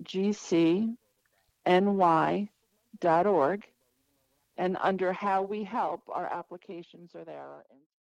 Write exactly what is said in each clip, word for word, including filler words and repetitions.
g c n y dot org, and under How We Help, our applications are there.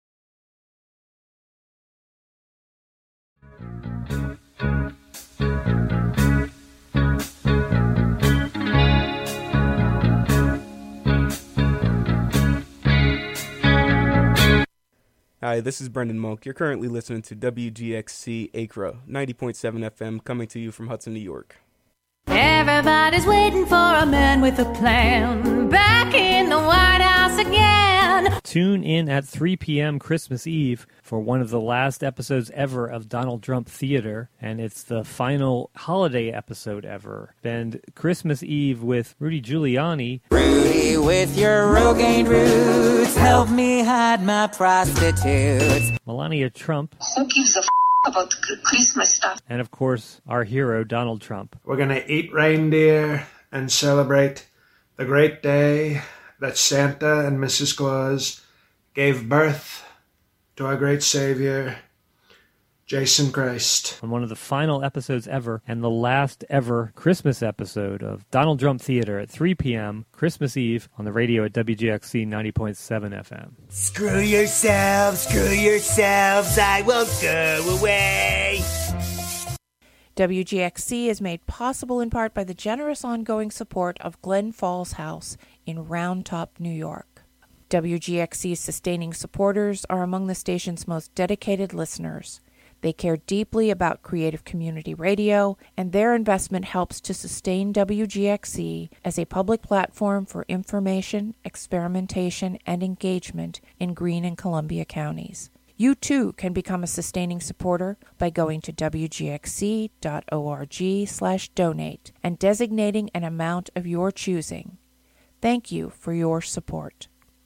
Hi, this is Brendan Monk. You're currently listening to W G X C Acra, ninety point seven F M, coming to you from Hudson, New York. Everybody's waiting for a man with a plan, back in the White House again. Tune in at three p.m. Christmas Eve for one of the last episodes ever of Donald Trump Theater, and it's the final holiday episode ever. Spend Christmas Eve with Rudy Giuliani. Rudy, with your Rogaine roots, help me hide my prostitutes. Melania Trump. Who gives a f*** about the Christmas stuff? And of course, our hero, Donald Trump. We're going to eat reindeer and celebrate the great day that Santa and Missus Claus gave birth to our great Savior, Jason Christ. On one of the final episodes ever, and the last ever Christmas episode of Donald Trump Theater at three p.m. Christmas Eve on the radio at W G X C ninety point seven F M. Screw yourselves, screw yourselves, I won't go away. W G X C is made possible in part by the generous ongoing support of Glen Falls House in Round Top, New York. W G X C's sustaining supporters are among the station's most dedicated listeners. They care deeply about creative community radio, and their investment helps to sustain W G X C as a public platform for information, experimentation, and engagement in Greene and Columbia counties. You too can become a sustaining supporter by going to W G X C dot org slash donate and designating an amount of your choosing. Thank you for your support.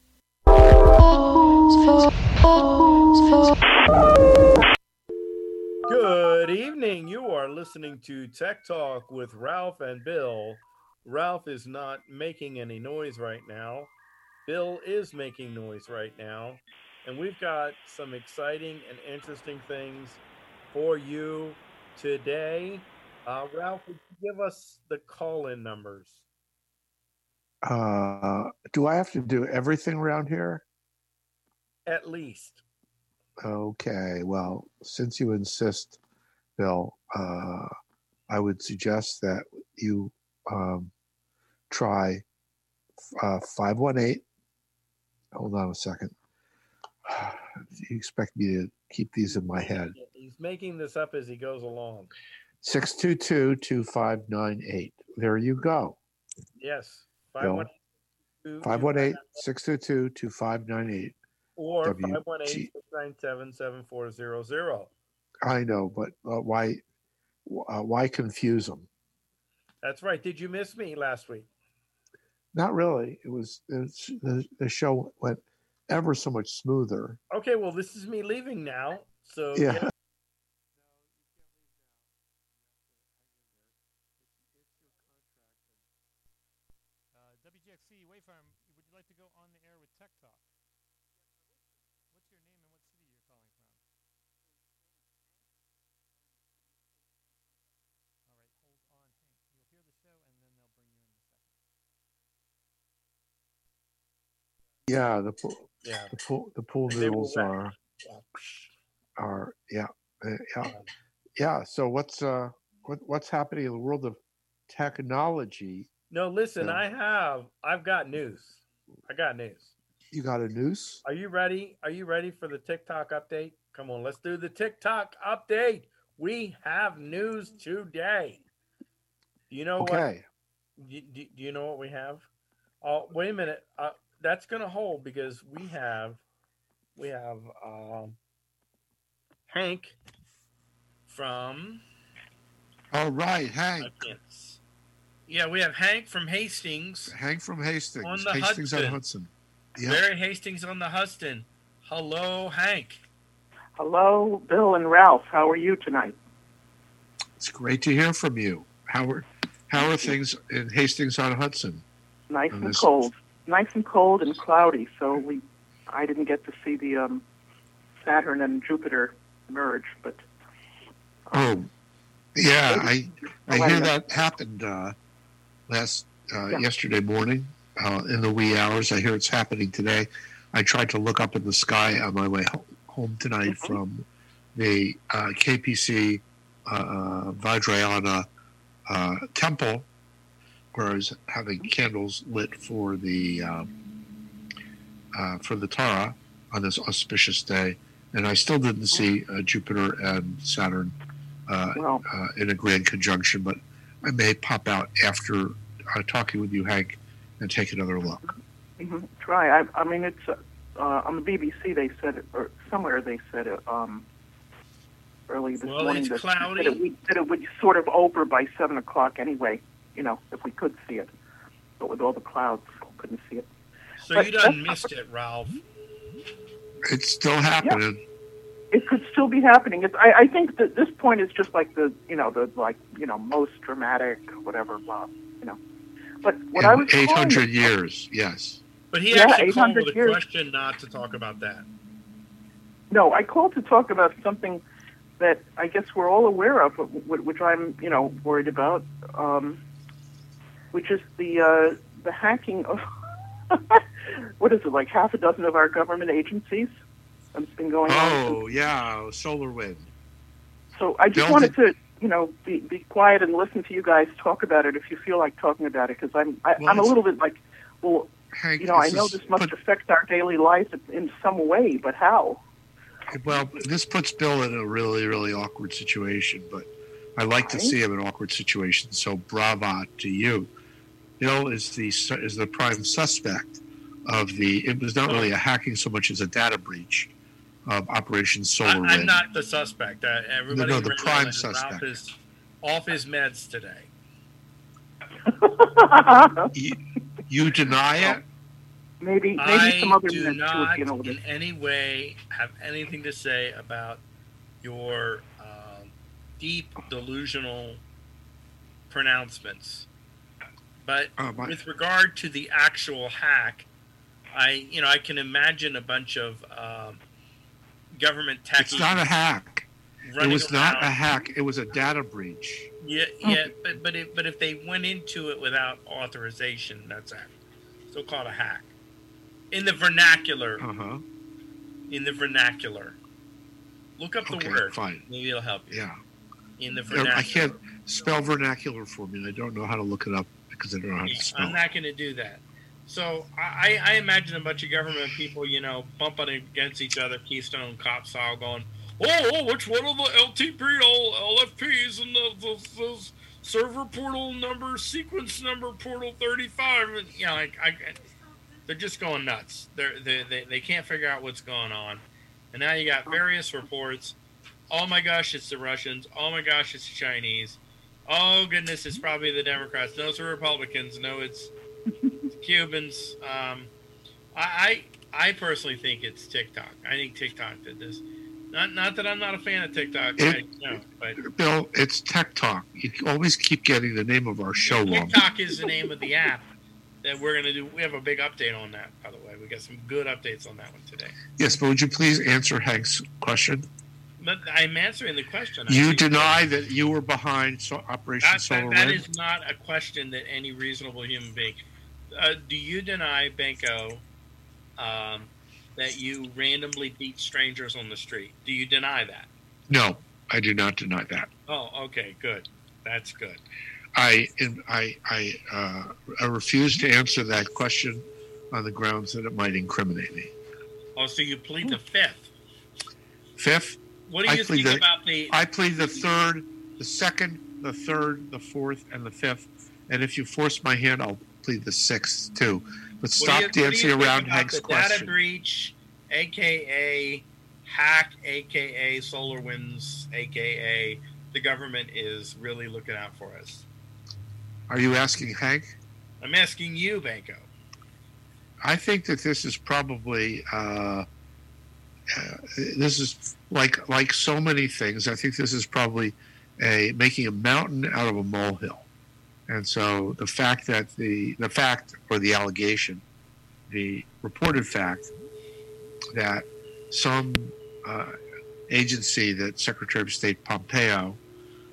Good evening. You are listening to Tech Talk with Ralph and Bill. Ralph is not making any noise right now. Bill is making noise right now. And we've got some exciting and interesting things for you today. Uh, Ralph, would you give us the call-in numbers? Uh, do I have to do everything around here? At least. Okay, well, since you insist, Bill, uh, I would suggest that you um, try uh, five one eight. Hold on a second. You expect me to keep these in my head? He's making this up as he goes along. six two two, two five nine eight. There you go. Yes. five one eight, six two two, two five nine eight. Or five one eight, six nine seven, seven four zero zero. I know, but uh, why uh, why confuse them? That's right. Did you miss me last week? Not really. It was, it was the, the show went ever so much smoother. Okay, well, this is me leaving now. So yeah. yeah. W G X C Wayfarm, would you like to go on the air with Tech Talk? What's your name and what city you're calling from? All right, hold on, Hank. You'll hear the show and then they'll bring you in in a second. Yeah, the pool, yeah. the pool, the pool noodles are, are, yeah, yeah, yeah. So what's uh, what what's happening in the world of technology? No, listen, Yeah. I have, I've got news. I got news. You got a noose? Are you ready? Are you ready for the TikTok update? Come on, let's do the TikTok update. We have news today. Do you know Okay. what? Do, do, do you know what we have? Oh, wait a minute. Uh, that's going to hold because we have, we have um, Hank from. All right, Hank. Yeah, we have Hank from Hastings. Hank from Hastings. On the Hastings Hudson. on Hudson. Yeah. Barry Hastings on the Hudson. Hello, Hank. Hello, Bill and Ralph. How are you tonight? It's great to hear from you. How are how are things in Hastings on Hudson? Nice On and this- cold. Nice and cold and cloudy. So we, I didn't get to see the um, Saturn and Jupiter merge, but Oh, Yeah, I I Oh, hear yeah. that happened uh, last uh, Yeah. yesterday morning uh, in the wee hours. I hear it's happening today. I tried to look up in the sky on my way ho- home tonight Mhm. from the uh, K P C uh, Vajrayana uh, temple, where I was having candles lit for the um, uh, for the Tara on this auspicious day, and I still didn't see uh, Jupiter and Saturn uh, Well, uh, in a grand conjunction, but I may pop out after uh, talking with you, Hank, and take another look. hmm try. I, I mean, it's uh, uh, on the B B C. They said it, or somewhere they said it um, early this Well, morning. it's that, cloudy. That it, would- that it would sort of over by seven o'clock anyway. You know, if we could see it, but with all the clouds, couldn't see it. So But you done that's- missed it, Ralph. It's still happening. It could still be happening. It's, I, I think that this point is just like the, you know, the like, you know, most dramatic, whatever, blah, you know. But what I was In eight calling hundred it- years, yes. But he Yeah, actually called with eight hundred a years. question not to talk about that. No, I called to talk about something that I guess we're all aware of, but wh- which I'm, you know, worried about, um, which is the uh, the hacking of what is it, like half a dozen of our government agencies. It's been going on. Oh, yeah, solar wind. So I just Bill, wanted to, you know, be, be quiet and listen to you guys talk about it if you feel like talking about it, because I'm I, Well, I'm a it's- little bit like, well, Hank, you know, I this know is- this must but- affect our daily lives in some way, but how? Well, this puts Bill in a really, really awkward situation, but I like to Right. see him in awkward situations. So, brava to you. Bill is the su- is the prime suspect of the. It was not really a hacking so much as a data breach of Operation I, Solar Wind. I'm not the suspect. Uh, everybody No, no, the realize prime that suspect. Ralph is off his meds today. You, you deny it? Maybe maybe I some other do minutes to not you know, in any way have anything to say about your um, deep delusional pronouncements. But Oh, my- with regard to the actual hack, I you know I can imagine a bunch of um, government techies. It's not a hack. It running was not around. a hack. It was a data breach. Yeah, yeah, but but if, but if they went into it without authorization, that's a, still called a hack. In the vernacular, Uh huh. in the vernacular, look up the Okay, word. fine. Maybe it'll help you. Yeah. In the I vernacular. can't spell vernacular for me. and I don't know how to look it up because I don't know how Yeah, to spell I'm it. not going to do that. So I, I imagine a bunch of government people, you know, bumping against each other, Keystone Cop style, going, "Oh, oh which one of the L T P, L F Ps, and the, the, the server portal number, sequence number, portal thirty-five?" And, you know, like I, they're just going nuts. They're, they they they can't figure out what's going on, and now you got various reports. Oh my gosh, it's the Russians. Oh my gosh, it's the Chinese. Oh goodness, it's probably the Democrats. No, it's the Republicans. No, it's Cubans. Um, I, I I personally think it's TikTok. I think TikTok did this. Not not that I'm not a fan of TikTok. It- I, no, but Bill, it's Tech Talk. You always keep getting the name of our show wrong. TikTok is the name of the app that we're gonna do. We have a big update on that, by the way. We got some good updates on that one today. Yes, but would you please answer Hank's question? But I'm answering the question. I You think deny that you were behind so- Operation that, Solar that, that Wind? is not a question that any reasonable human being. Uh, do you deny, Benko, um, that you randomly beat strangers on the street? Do you deny that? No, I do not deny that. Oh, okay, good. That's good. I I I, uh, I refuse to answer that question on the grounds that it might incriminate me. Oh, so you plead the fifth. Fifth, What do I you plead think the- about the? I plead the third, the second, the third, the fourth, and the fifth. And if you force my hand, I'll plead the sixth too. But what do stop you- what do you dancing think around about Hank's the data question. breach, aka hack, aka SolarWinds, aka the government is really looking out for us. Are you asking Hank? I'm asking you, Benko. I think that this is probably uh, uh, this is like like so many things. I think this is probably a making a mountain out of a molehill. And so the fact that the the fact or the allegation, the reported fact that some uh, agency that Secretary of State Pompeo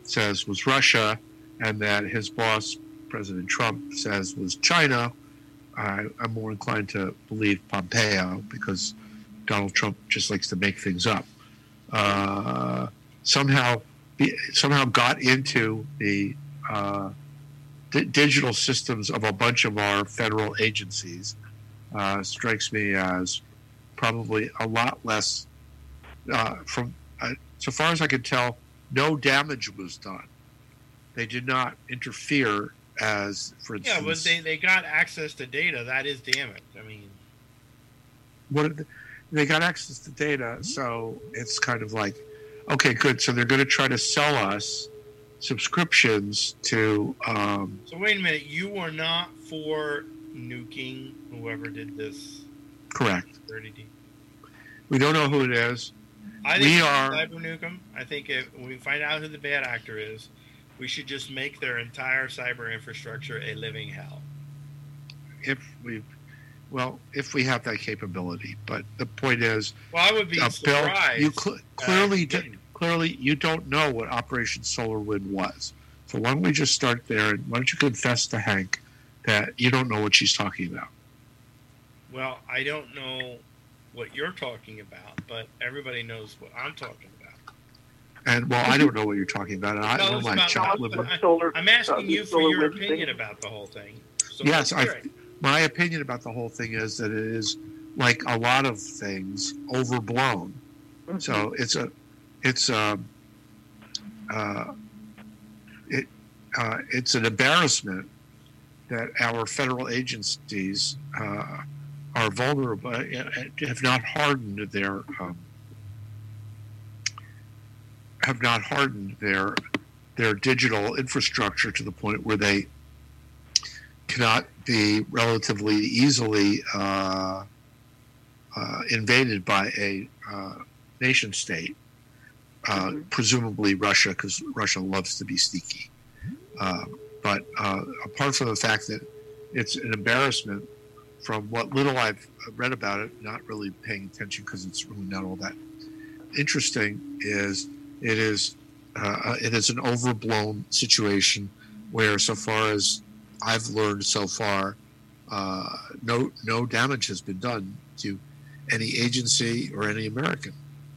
says was Russia, and that his boss, President Trump, says was China, I, I'm more inclined to believe Pompeo because Donald Trump just likes to make things up. Uh, somehow, somehow got into the uh, d- digital systems of a bunch of our federal agencies. Uh, strikes me as probably a lot less. Uh, from uh, so far as I can tell, no damage was done. They did not interfere. As for instance, yeah, but they, they got access to data. That is damage. I mean, what they, they got access to data, so it's kind of like, okay, good. So they're going to try to sell us subscriptions to. Um, so wait a minute. You were not for nuking whoever did this. Correct. thirty D. We don't know who it is. I think we we are cyber nuke them. I think if when we find out who the bad actor is, we should just make their entire cyber infrastructure a living hell. If we, well, if we have that capability, but the point is, well, I would be uh, surprised. Bill, you cl- clearly, uh, d- clearly, you don't know what Operation Solar Wind was. So why don't we just start there? And why don't you confess to Hank that you don't know what she's talking about? Well, I don't know what you're talking about, but everybody knows what I'm talking about. And well, I don't know what you're talking about. And I Tell know us my about child. the- Liber- I- solar- I'm asking uh, you for solar your wind opinion thing. about the whole thing. So yes, let's hear I. it. My opinion about the whole thing is that it is, like a lot of things, overblown. Mm-hmm. So it's a, it's a, uh, it, uh, it's an embarrassment that our federal agencies uh, are vulnerable, uh, have not hardened their, um, have not hardened their their digital infrastructure to the point where they cannot be relatively easily uh, uh, invaded by a uh, nation state, uh, mm-hmm. presumably Russia, because Russia loves to be sneaky. Uh, but uh, apart from the fact that it's an embarrassment, from what little I've read about it, not really paying attention because it's really not all that interesting, is it is uh, it is an overblown situation where, so far as I've learned so far, uh, no no damage has been done to any agency or any American.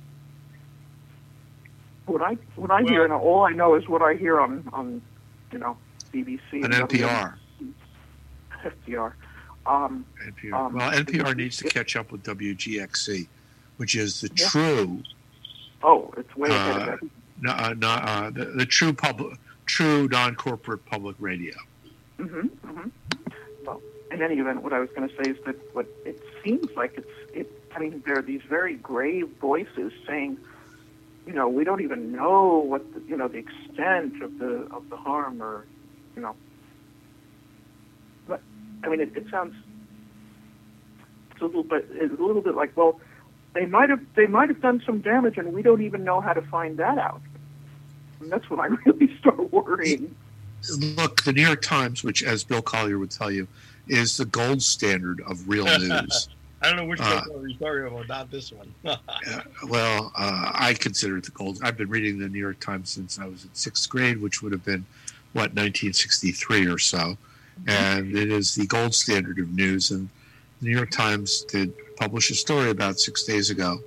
What I what I hear, and all I know is what I hear on, on you know, B B C and N P R. F D R. Um, N P R. Um, well, N P R needs to catch up with W G X C, which is the yeah. true. Oh, it's way ahead uh, of it. No, uh, no, uh, the, the true public, true non-corporate public radio. Mm-hmm, mm-hmm. Well, in any event, what I was going to say is that what it seems like it's it. I mean, there are these very grave voices saying, you know, we don't even know what the, you know the extent of the of the harm, or you know. But I mean, it, it sounds it's a little bit it's a little bit like, well, they might have they might have done some damage, and we don't even know how to find that out. And that's when I really start worrying. Look, the New York Times, which, as Bill Collier would tell you, is the gold standard of real news. I don't know which uh, one you're talking about, not this one. uh, well, uh, I consider it the gold. I've been reading the New York Times since I was in sixth grade, which would have been, what, nineteen sixty-three or so. Mm-hmm. And it is the gold standard of news. And the New York Times did publish a story about six days ago,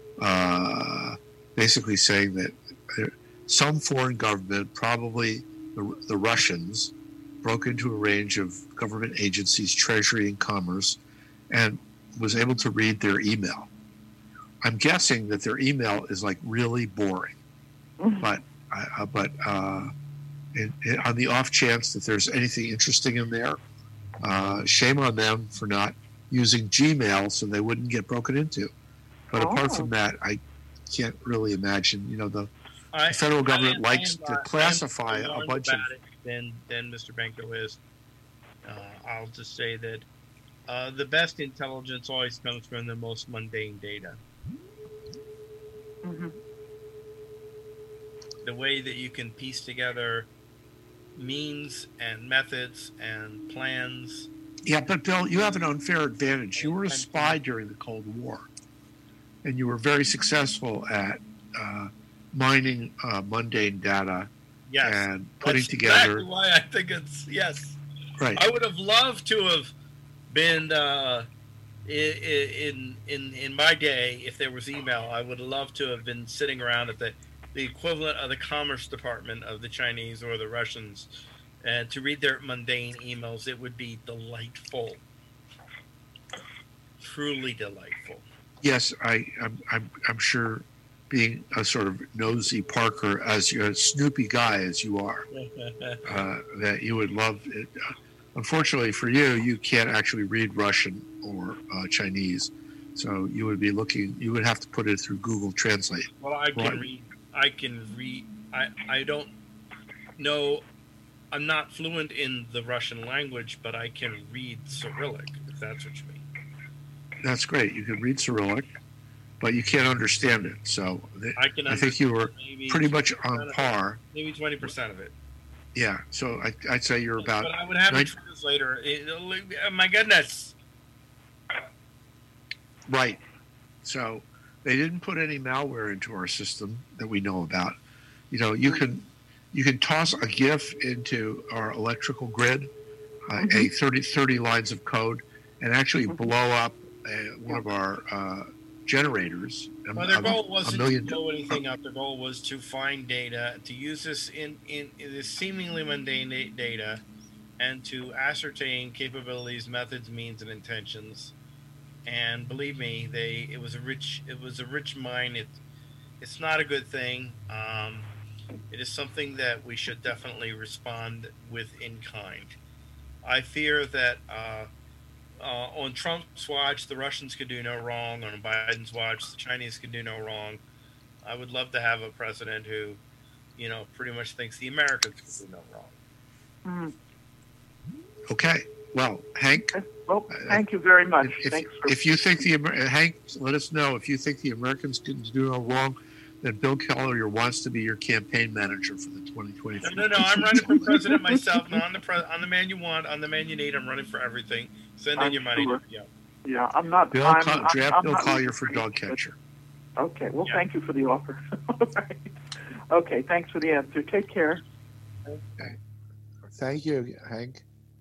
uh, basically saying that some foreign government, probably the, the Russians, broke into a range of government agencies, Treasury and Commerce, and was able to read their email. I'm guessing that their email is like really boring, mm-hmm. but uh, but uh, it, it, on the off chance that there's anything interesting in there, uh, shame on them for not using Gmail so they wouldn't get broken into. But oh. apart from that, I can't really imagine. You know, the, I, the federal government I, I, likes I, to classify a bunch of. It than than Mister Benko is. Uh, I'll just say that. Uh, the best intelligence always comes from the most mundane data. Mm-hmm. The way that you can piece together means and methods and plans. Yeah, but Bill, you have an unfair advantage. You were a spy during the Cold War, and you were very successful at uh, mining uh, mundane data Yes. and putting That's together. exactly why I think it's yes. Right. I would have loved to have been uh, in in in my day, if there was email. I would have loved to have been sitting around at the the equivalent of the Commerce Department of the Chinese or the Russians, and to read their mundane emails. It would be delightful, truly delightful. Yes, I, I'm, I'm, I'm sure, being a sort of nosy Parker, as you, a Snoopy guy as you are, uh, that you would love it. Uh, unfortunately for you, you can't actually read Russian or uh, Chinese, so you would be looking. You would have to put it through Google Translate. Well, I can Right. read. I can read. I I don't know. I'm not fluent in the Russian language, but I can read Cyrillic, if that's what you mean. That's great. You can read Cyrillic, but you can't understand it. So th- I can I think you were maybe pretty much twenty percent on of it. par. Maybe twenty percent of it. Yeah. So I, I'd say you're about. But I would have a nine- translator. It, oh my goodness. Right. So they didn't put any malware into our system that we know about. You know, you can you can toss a GIF into our electrical grid, uh, Mm-hmm. a thirty, thirty lines of code, and actually blow up uh, one of our uh, generators. A, Well, their a- goal a wasn't million. to blow anything up. Their goal was to find data, to use this in, in, in this seemingly mundane da- data, and to ascertain capabilities, methods, means, and intentions. And believe me, they it was a rich it was a rich mine. It it's not a good thing. Um, it is something that we should definitely respond with in kind. I fear that uh, uh, on Trump's watch, the Russians could do no wrong. On Biden's watch, the Chinese could do no wrong. I would love to have a president who, you know, pretty much thinks the Americans could do no wrong. Mm. Okay. Well, Hank. Well, thank you very much. If, Thanks for if you think the Amer- Hank, let us know if you think the Americans can do no wrong. Then Bill Collier wants to be your campaign manager for the twenty twenty-four. No, no, no. I'm running for president myself. Not on the pre- on the man you want, on the man you need. I'm running for everything. Send in I'm your money. sure. Yeah. Yeah, I'm not. Bill I'm, Col- I'm, draft I'm Bill not Collier looking for you, dog but- catcher. Okay. Well, Yeah. thank you for the offer. All right. Okay. Thanks for the answer. Take care. Okay. Thank you, Hank.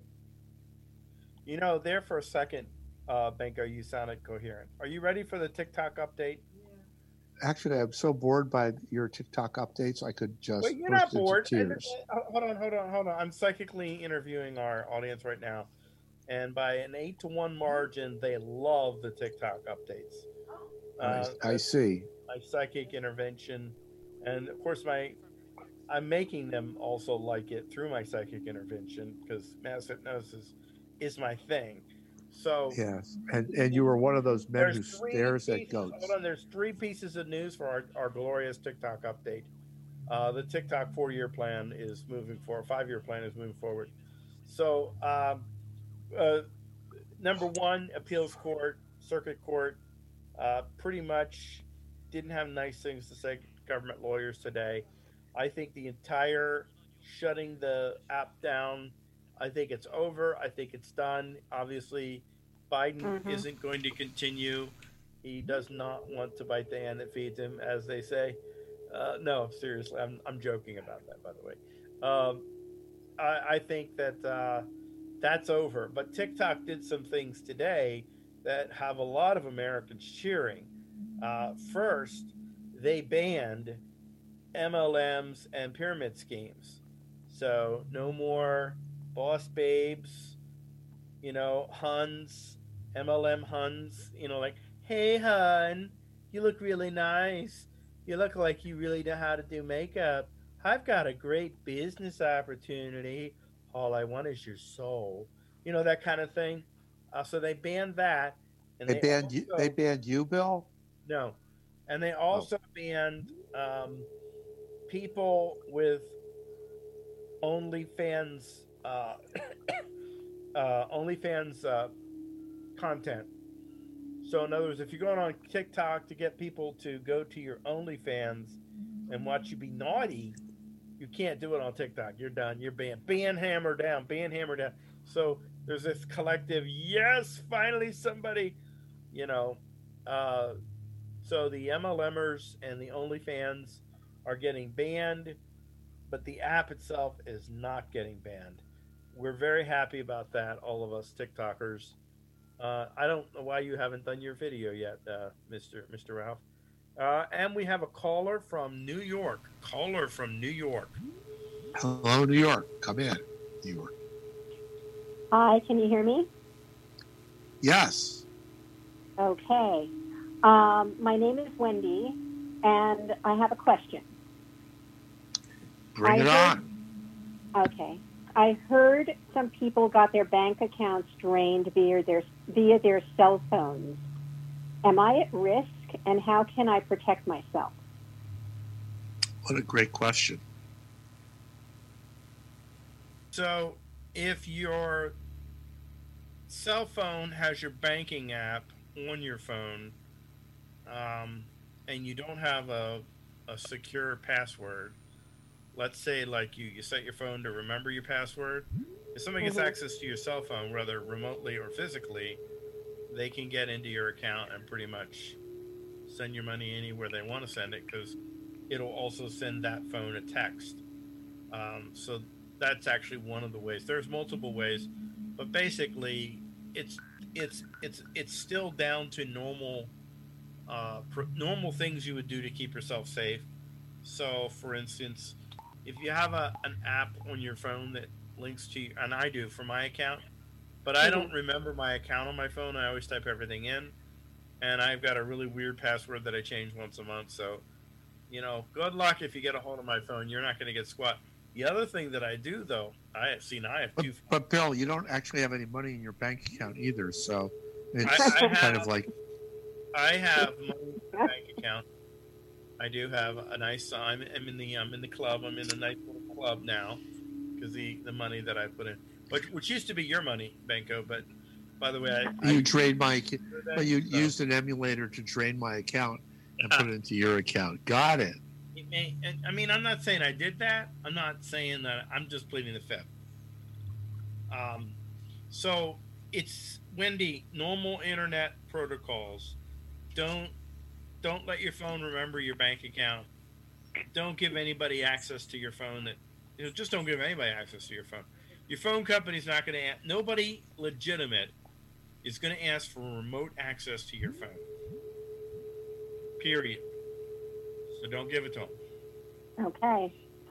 You know, there for a second, uh, Benko, you sounded coherent. Are you ready for the TikTok update? Actually, I'm so bored by your TikTok updates, I could just Wait, you're burst not bored. into And- tears. uh, hold on, hold on, hold on. I'm psychically interviewing our audience right now, and by an eight to one margin, they love the TikTok updates. Uh, I, I see. my psychic intervention, and of course, my I'm making them also like it through my psychic intervention because mass hypnosis is my thing. So Yes, and and you were one of those men who there's three stares at pieces- goats. Hold on, there's three pieces of news for our, our glorious TikTok update. Uh, the TikTok four-year plan is moving forward. Five-year plan is moving forward. So, um, uh, number one, appeals court, circuit court, uh, pretty much didn't have nice things to say to government lawyers today. I think the entire shutting the app down, I think it's over. I think it's done. Obviously, Biden Mhm. isn't going to continue. He does not want to bite the hand that feeds him, as they say. Uh, no, seriously, I'm, I'm joking about that, by the way. Um, I, I think that uh, that's over. But TikTok did some things today that have a lot of Americans cheering. Uh, first, they banned M L Ms and pyramid schemes. So no more boss babes, you know, Huns, M L M Huns, you know, like, hey, hun, you look really nice. You look like you really know how to do makeup. I've got a great business opportunity. All I want is your soul. You know, that kind of thing. Uh, so they banned that. And They banned you. also- They banned you, Bill. no. And they also banned um, people with OnlyFans, uh, uh, OnlyFans uh, content. So, in other words, if you're going on TikTok to get people to go to your OnlyFans and watch you be naughty, you can't do it on TikTok. You're done. You're banned. Ban hammer down. Ban hammer down. So there's this collective, yes, finally somebody, you know. Uh, so the M L Mers and the OnlyFans are getting banned. but the app itself is not getting banned. We're very happy about that, all of us TikTokers. Uh, I don't know why you haven't done your video yet, uh, Mister Mister Ralph. Uh, and we have a caller from New York. Caller from New York. Hello, New York. Come in, New York. Hi, can you hear me? Yes. Okay. Um, my name is Wendy, and I have a question. Bring I it heard, on. Okay. I heard some people got their bank accounts drained via their via their cell phones. Am I at risk, and how can I protect myself? What a great question. So, if your cell phone has your banking app on your phone, um, and you don't have a, a secure password, let's say like you, you set your phone to remember your password, if somebody gets Mhm. access to your cell phone, whether remotely or physically, they can get into your account and pretty much send your money anywhere they want to send it, because it'll also send that phone a text. Um, so that's actually one of the ways. There's multiple ways, but basically it's it's it's it's still down to normal uh, pr- normal things you would do to keep yourself safe. So, for instance, if you have a an app on your phone that links to, and I do for my account, but I don't remember my account on my phone. I always type everything in, and I've got a really weird password that I change once a month. So, you know, good luck if you get a hold of my phone. You're not going to get squat. The other thing that I do, though, I have seen I have But, two. but Bill, you don't actually have any money in your bank account either, so it's I, I kind have, of like I have money in my bank account. I do have a nice. I'm, I'm in the. I'm in the club. I'm in a nice little club now because the the money that I put in, which which used to be your money, Benko. But by the way, I, you I, drained my. But you so. used an emulator to drain my account and put it into your account. Got it. It may, I mean, I'm not saying I did that. I'm not saying that. I'm just pleading the fifth. Um, so it's Wendy. Normal internet protocols. Don't don't let your phone remember your bank account. Don't give anybody access to your phone. That you know, just don't give anybody access to your phone. Your phone company's not going to. Nobody legitimate is going to ask for remote access to your phone. Period. So don't give it to them. Okay.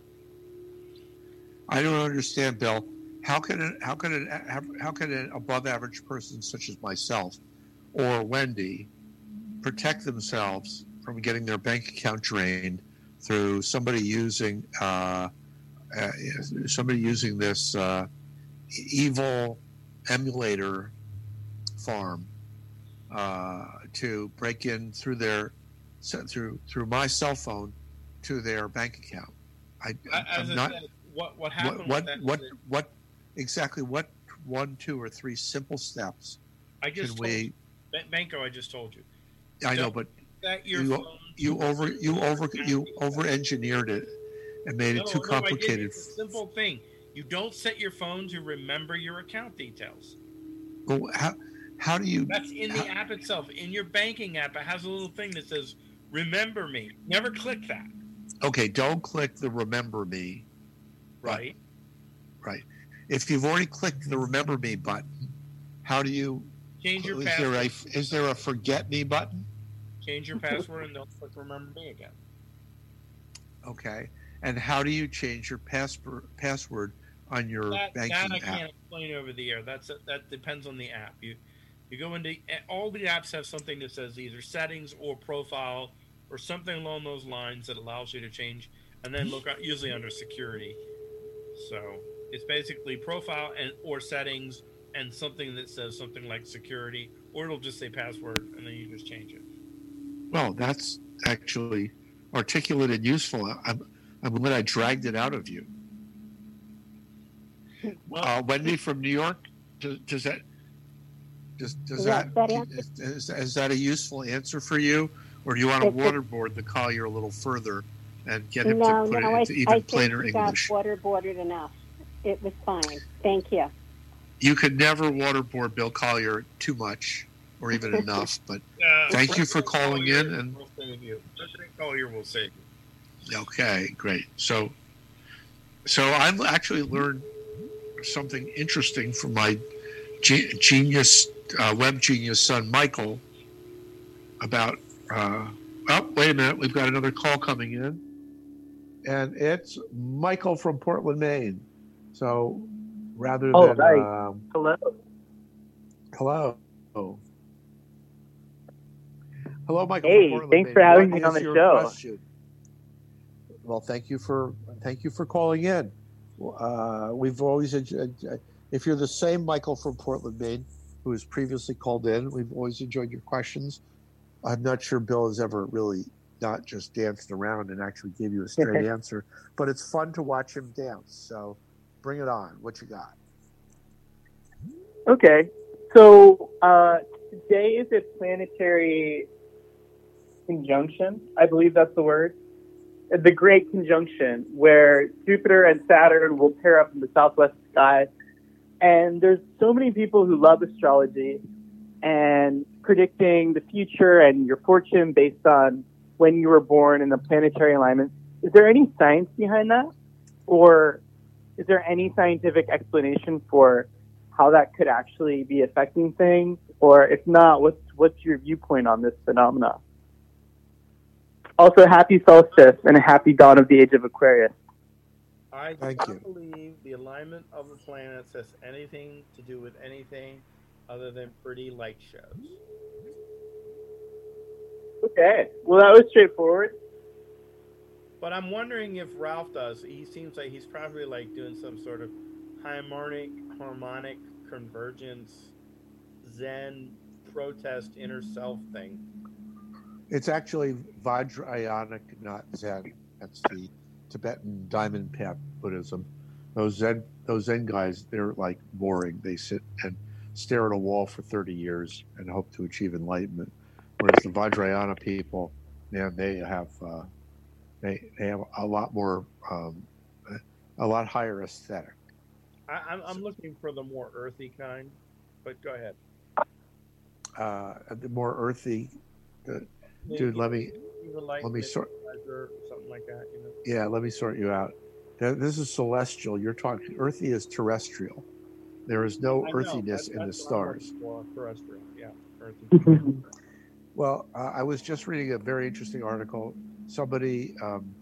I don't understand, Bill. How can an, how can an, how can an above average person such as myself or Wendy protect themselves from getting their bank account drained through somebody using uh, uh, somebody using this uh, evil emulator farm uh, to break in through their through through my cell phone to their bank account? I, As I'm I not. said, what what happened? What with that what is what, what exactly? What one, two, or three simple steps I just can told we? you. Ben- Benko, I just told you. I know, Don't but set your you phone you over you over you over engineered it and made it No, too no, I didn't. complicated. It's a simple thing. You don't set your phone to remember your account details. But how how do you? That's in the app itself. In your banking app, it has a little thing that says "Remember Me." Never click that. Okay, don't click the remember me. Right. Right. If you've already clicked the remember me button, how do you Change your is there a password. is there a forget me button? Change your password and don't click "Remember Me" again. Okay. And how do you change your password password on your That, banking that I app? can't explain over the air. That's a, that depends on the app. You you go into all the apps have something that says either settings or profile or something along those lines that allows you to change, and then look out usually under security. So it's basically profile and or settings and something that says something like security, or it'll just say password, and then you just change it. Well, that's actually articulate and useful. I'm I'm glad I dragged it out of you. Well, uh, Wendy from New York, does, does that does, does Yes, that, that answer- is, is, is that a useful answer for you, or do you want to It's a- waterboard the collier a little further and get him no, to put no, it I, into I even think plainer you got English? waterboarded enough. It was fine. Thank you. You could never waterboard Bill Collier too much or even enough. But Uh, thank you for calling Collier in. And will save you. President Collier will save you. okay, great. So, so I've actually learned something interesting from my ge- genius, uh, web genius son, Michael, about, uh, oh, wait a minute, we've got another call coming in. And it's Michael from Portland, Maine. So rather Oh, than... right. Um, Hello. hello. Hello, Michael Hey, from Portland, thanks Maine. for having What me on is the your show. question? Well, thank you for thank you for calling in. Uh, we've always, if you're the same Michael from Portland, Maine, who has previously called in, we've always enjoyed your questions. I'm not sure Bill has ever really not just danced around and actually gave you a straight answer, but it's fun to watch him dance. So bring it on. What you got? Okay. So uh, today is a planetary conjunction. I believe that's the word. The Great Conjunction, where Jupiter and Saturn will pair up in the southwest sky. And there's so many people who love astrology and predicting the future and your fortune based on when you were born in the planetary alignment. Is there any science behind that? Or is there any scientific explanation for how that could actually be affecting things? Or if not, what's what's your viewpoint on this phenomena? Also, happy solstice and a happy dawn of the age of Aquarius. I Thank don't you. believe the alignment of the planets has anything to do with anything other than pretty light shows. Okay. Well, that was straightforward. But I'm wondering if Ralph does. He seems like he's probably like doing some sort of harmonic, harmonic convergence, Zen protest inner self thing. It's actually Vajrayana, not Zen. That's the Tibetan diamond path Buddhism. Those Zen, those Zen guys, they're like boring. They sit and stare at a wall for thirty years and hope to achieve enlightenment. Whereas the Vajrayana people, man, they have uh, they they have a lot more, um, a lot higher aesthetic. I, I'm, I'm looking for the more earthy kind, but go ahead. Uh, the more earthy, uh, Maybe dude. Let me like let me sort. or something like that. You know. Yeah, let me sort you out. This is celestial. You're talking earthy is terrestrial. There is no I know. earthiness That's, in the that's what I'm stars. looking for, terrestrial, yeah, earthy. Well, uh, I was just reading a very interesting article. Somebody um,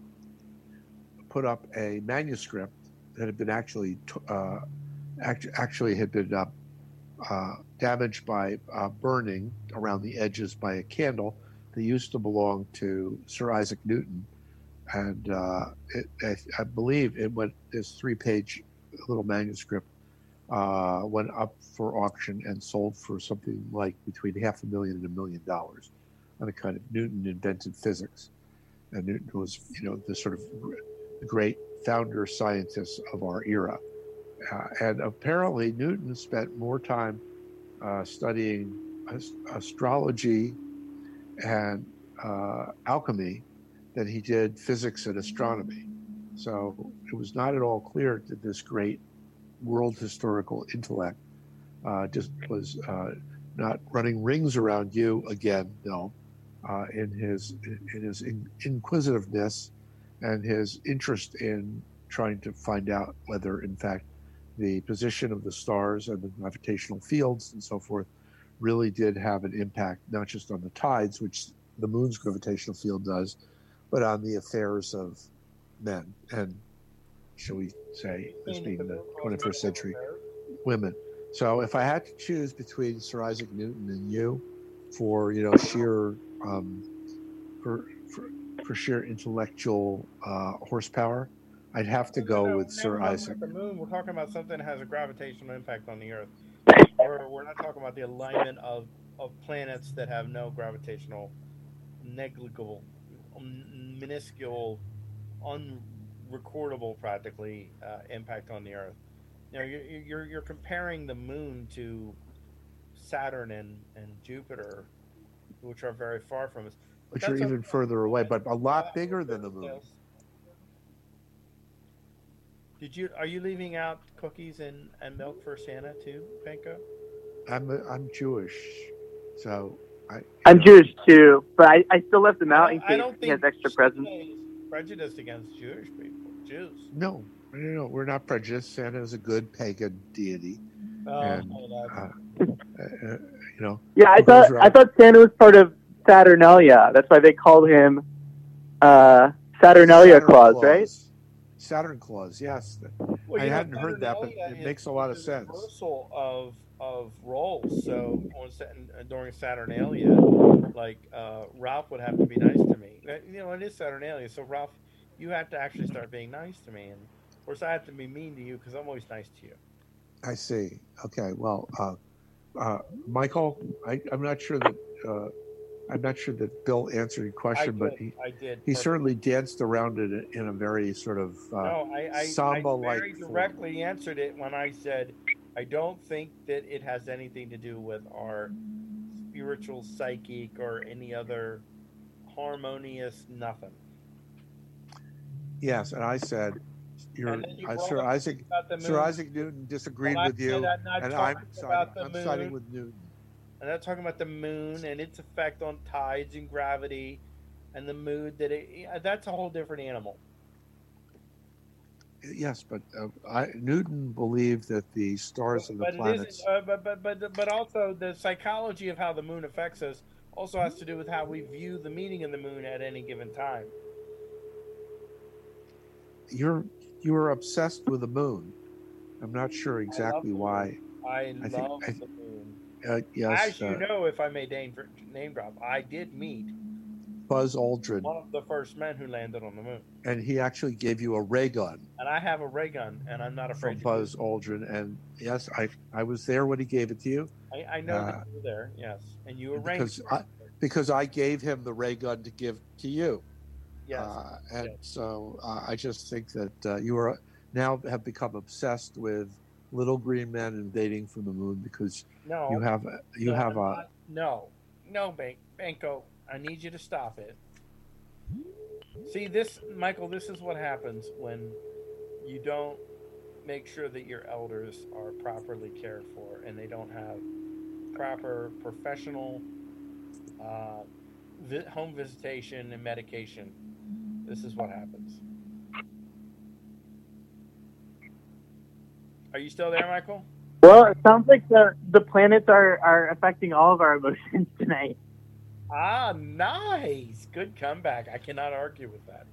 put up a manuscript that had been actually uh, act- actually had been uh, uh, damaged by uh, burning around the edges by a candle that used to belong to Sir Isaac Newton, and uh, it, I, I believe it went. This three-page little manuscript uh, went up for auction and sold for something like between half a million and a million dollars. On a kind of Newton invented physics, and Newton was, you know, the sort of great founder scientist of our era. Uh, and apparently, Newton spent more time uh, studying ast- astrology and uh, alchemy than he did physics and astronomy. So it was not at all clear that this great world historical intellect uh, just was uh, not running rings around you again, no, uh, in his in his in, inquisitiveness and his interest in trying to find out whether, in fact, the position of the stars and the gravitational fields and so forth really did have an impact, not just on the tides, which the moon's gravitational field does, but on the affairs of men and, shall we say, this being the twenty-first century, women. So if I had to choose between Sir Isaac Newton and you for, you know, sheer um, for, for for sheer intellectual uh, horsepower, I'd have to go No, with now Sir we're talking Isaac. about the moon. We're talking about something that has a gravitational impact on the Earth. Or we're not talking about the alignment of, of planets that have no gravitational, negligible, minuscule, unrecordable, practically, uh, impact on the Earth. Now you're, you're you're comparing the moon to Saturn and, and Jupiter, which are very far from us. But Which are that's even okay. further away, but a lot bigger than the moon. Did you are you leaving out cookies and, and milk for Santa too, Panko? I'm I'm Jewish, so I. I'm know, Jewish too, but I, I still left them out in I case don't he has think extra presents. Santa is prejudiced against Jewish people, Jews. No, You know, we're not prejudiced. Santa is a good pagan deity, Oh, and oh, uh, uh, uh, you know. Yeah, I who goes thought around- I thought Santa was part of Saturnalia. That's why they called him uh, Saturnalia Saturn Claus, Claus. right? Saturn Claus, yes. Well, I you know, hadn't heard that, but Saturnalia it is- makes a lot of is sense. Reversal of of roles. So on Saturn, during Saturnalia, like uh, Ralph would have to be nice to me. Uh, You know, it is Saturnalia, so Ralph, you have to actually start being nice to me, and of course I have to be mean to you because I'm always nice to you. I see. Okay. Well, uh, uh, Michael, I, I'm not sure that uh, I'm not sure that Bill answered your question, I but did, he I did. he perfectly. certainly danced around it in a very sort of uh, No, I, I, I samba-like very form. directly answered it when I said I don't think that it has anything to do with our spiritual psychic or any other harmonious nothing. Yes, and I said, "You're And then you uh, brought Sir up Isaac." about the Sir moon. Isaac Newton disagreed Well, I with you, said I'm not and talking I'm siding, about the I'm siding moon. with Newton. And I'm talking about the moon and its effect on tides and gravity and the mood that it yeah, that's a whole different animal. Yes, but uh, I, Newton believed that the stars and the But it planets. isn't uh, but, but but but also the psychology of how the moon affects us also has to do with how we view the meaning of the moon at any given time. You're you were obsessed with the moon. I'm not sure exactly why. I, I think- love I- the moon. Uh, yes, As you uh, know, if I may name, name drop, I did meet Buzz Aldrin, one of the first men who landed on the moon. and he actually gave you a ray gun And I have a ray gun, and I'm not afraid from to Buzz Aldrin. And yes, I I was there when he gave it to you. I, I know Uh, that you were there, yes. And you arranged because it. I because I gave him the ray gun to give to you. Yes. Uh, and so uh, I just think that uh, you are now have become obsessed with little green men invading from the moon because No. you have you No, have I'm a not- No. No, Ban- Banco. I need you to stop it. See, this, Michael, this is what happens when you don't make sure that your elders are properly cared for and they don't have proper professional uh, vi- home visitation and medication. This is what happens. Are you still there, Michael? Well, it sounds like the the planets are, are affecting all of our emotions tonight. Ah, nice. Good comeback. I cannot argue with that.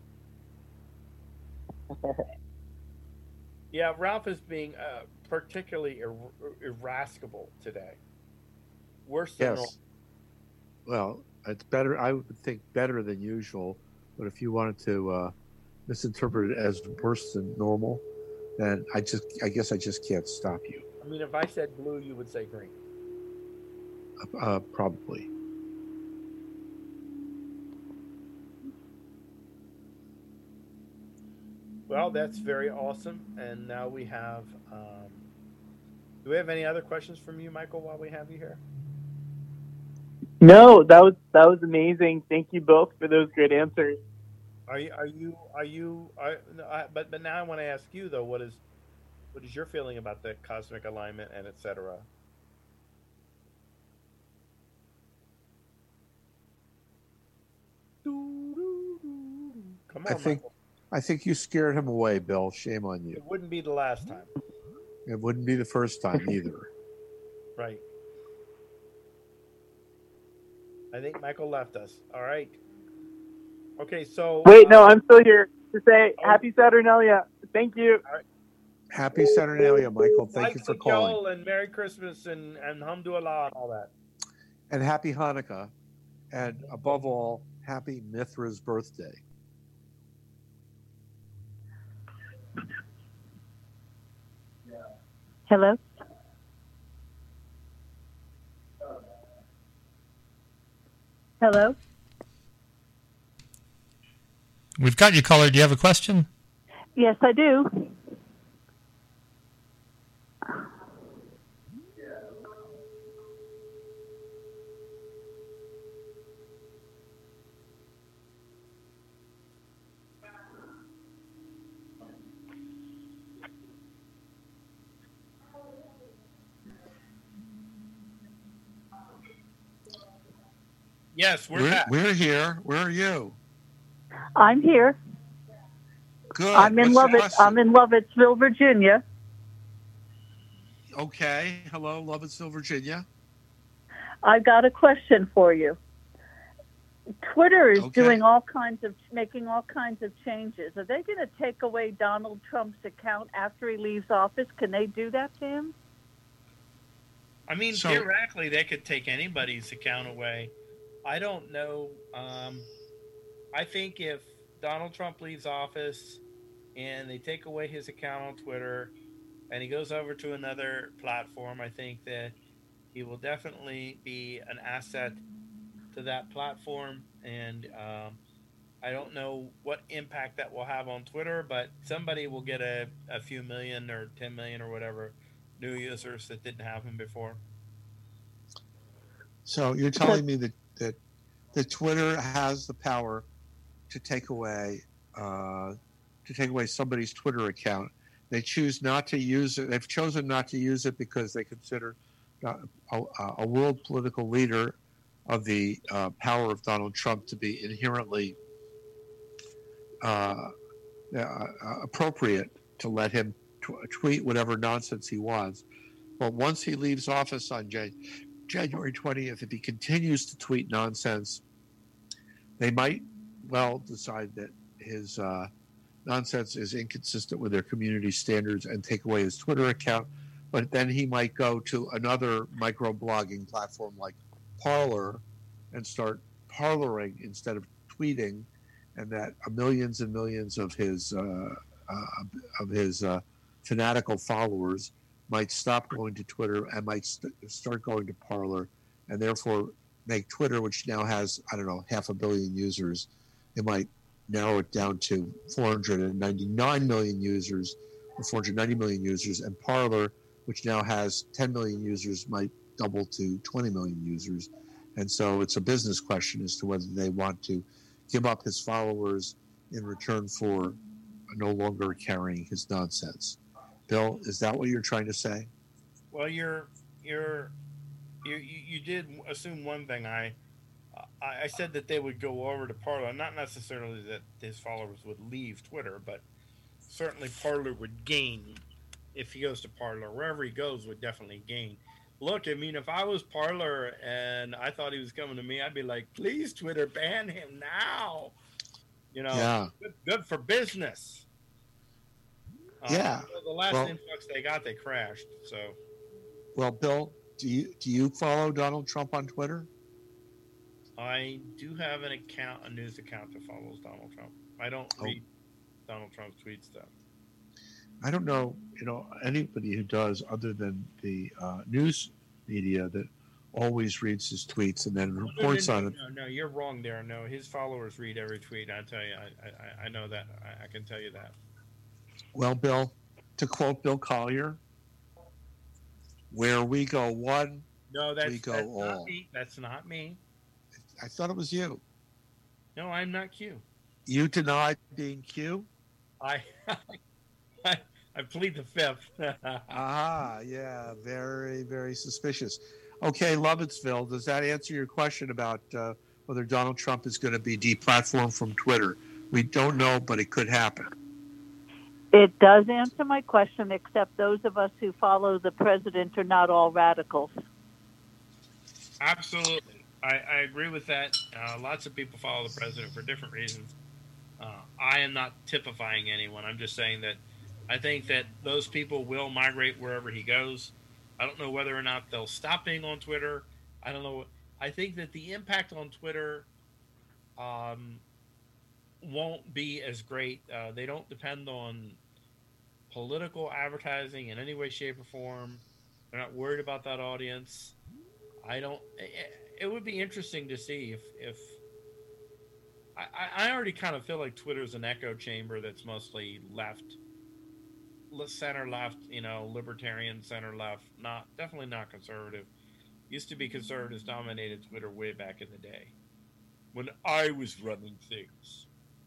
Yeah, Ralph is being uh, particularly ir- irascible today. Worse than yes. Well, it's better. I would think better than usual. But if you wanted to uh, misinterpret it as worse than normal, then I just I guess I just can't stop you. I mean, if I said blue, you would say green. Uh, probably. Well, that's very awesome. And now we have. Um, do we have any other questions from you, Michael, while we have you here? No, that was that was amazing. Thank you both for those great answers. Are you? Are you? Are you? Are, no, I, but but now I want to ask you though. What is what is your feeling about the cosmic alignment and et cetera? Come on, I think Michael. I think you scared him away, Bill. Shame on you. It wouldn't be the last time, It wouldn't be the first time either. right? I think Michael left us. All right. Okay, so Wait, no, uh, I'm still here to say Happy Saturnalia. Thank you. Happy Saturnalia, Michael. Thank you Likes for of calling. Joel and Merry Christmas and and Hamdulillah and all that. And happy Hanukkah. And above all, happy Mithra's birthday. Hello? Hello? We've got you, caller. Do you have a question? Yes, I do. Yes, we're, We're, back. we're here. Where are you? I'm here. Good. I'm in What's your Lovett. I'm in Lovettsville, Virginia. Okay. Hello, Lovettsville, Virginia. I've got a question for you. Twitter is Okay. doing all kinds of, making all kinds of changes. Are they going to take away Donald Trump's account after he leaves office? Can they do that to him? I mean, So- theoretically, they could take anybody's account away. I don't know. Um, I think if Donald Trump leaves office and they take away his account on Twitter and he goes over to another platform, I think that he will definitely be an asset to that platform. And um, I don't know what impact that will have on Twitter, but somebody will get a, a few million or ten million or whatever new users that didn't have him before. So you're telling me that, that that Twitter has the power to take away uh, to take away somebody's Twitter account. They choose not to use it. They've chosen not to use it because they consider uh, a, a world political leader of the uh, power of Donald Trump to be inherently uh, uh, appropriate to let him t- tweet whatever nonsense he wants. But once he leaves office on Jan- January twentieth, if he continues to tweet nonsense, they might well decide that his uh, nonsense is inconsistent with their community standards and take away his Twitter account. But then he might go to another microblogging platform like Parler and start parloring instead of tweeting, and that millions and millions of his uh, uh, of his uh, fanatical followers might stop going to Twitter and might st- start going to Parler, and therefore make Twitter, which now has, I don't know, half a billion users, it might narrow it down to four hundred ninety-nine million users or four hundred ninety million users, and Parler, which now has ten million users, might double to twenty million users. And so it's a business question as to whether they want to give up his followers in return for no longer carrying his nonsense. Bill, is that what you're trying to say? Well, you're you're you you, you did assume one thing. I, I I said that they would go over to Parler, not necessarily that his followers would leave Twitter, but certainly Parler would gain if he goes to Parler. Wherever he goes, would definitely gain. Look, I mean, if I was Parler and I thought he was coming to me, I'd be like, please, Twitter, ban him now. You know, Yeah. good, good for business. Yeah. Um, the last Well- influx they got, they crashed. So Well, Bill, do you do you follow Donald Trump on Twitter? I do have an account, a news account that follows Donald Trump. I don't Oh. read Donald Trump's tweets, though. I don't know, you know, anybody who does other than the uh, news media that always reads his tweets and then No, no, reports no, on no, it. No, no, you're wrong there. No, his followers read every tweet. I tell you, I, I, I know that. I, I can tell you that. Well, Bill, to quote Bill Collier, where we go one, No, that's, we go that's all. not me. That's not me. I thought it was you. No, I'm not Q. You denied being Q? I, I, I plead the fifth. Ah, yeah, very, very suspicious. Okay, Lovettsville, does that answer your question about uh, whether Donald Trump is going to be deplatformed from Twitter? We don't know, but it could happen. It does answer my question, except those of us who follow the president are not all radicals. Absolutely. I, I agree with that. Uh, lots of people follow the president for different reasons. Uh, I am not typifying anyone. I'm just saying that I think that those people will migrate wherever he goes. I don't know whether or not they'll stop being on Twitter. I don't know. I think that the impact on Twitter um, won't be as great. Uh, they don't depend on political advertising in any way, shape, or form. They're not worried about that audience. I don't. It would be interesting to see if if I, I already kind of feel like Twitter's an echo chamber that's mostly left, center left, you know, libertarian center left, not definitely not conservative. Used to be conservatives dominated Twitter way back in the day when I was running things.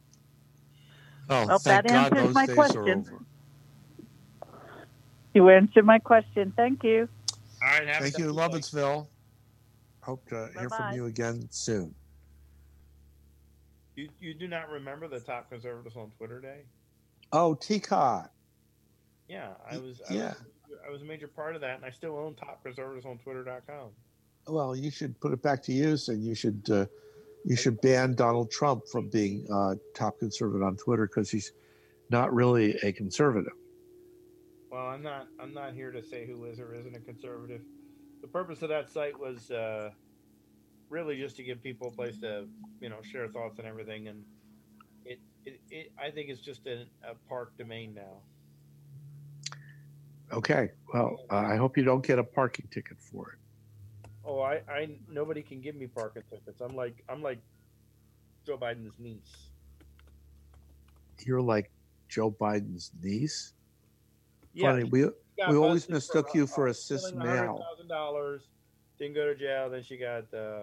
Oh, Well, thank that God answers those my days question. are over. You answered my question. Thank you. All right, have Thank you, Lovettsville. Hope to hear Bye-bye. from you again soon. You you do not remember the top conservatives on Twitter Day? Oh, T C O T. Yeah, I was. I Yeah. was, I was a major part of that, and I still own Top Conservatives on Twitter dot com. Well, you should put it back to use, and you should uh, you should ban Donald Trump from being uh, top conservative on Twitter because he's not really a conservative. Well, I'm not. I'm not here to say who is or isn't a conservative. The purpose of that site was uh, really just to give people a place to, you know, share thoughts and everything. And it, it, it I think it's just a, a park domain now. Okay. Well, uh, I hope you don't get a parking ticket for it. Oh, I, I, nobody can give me parking tickets. I'm like, I'm like Joe Biden's niece. You're like Joe Biden's niece. Yeah, Funny, we got we always busted mistook for, you for uh, a cis stealing one hundred male. thousand dollars, didn't go to jail. Then she got uh,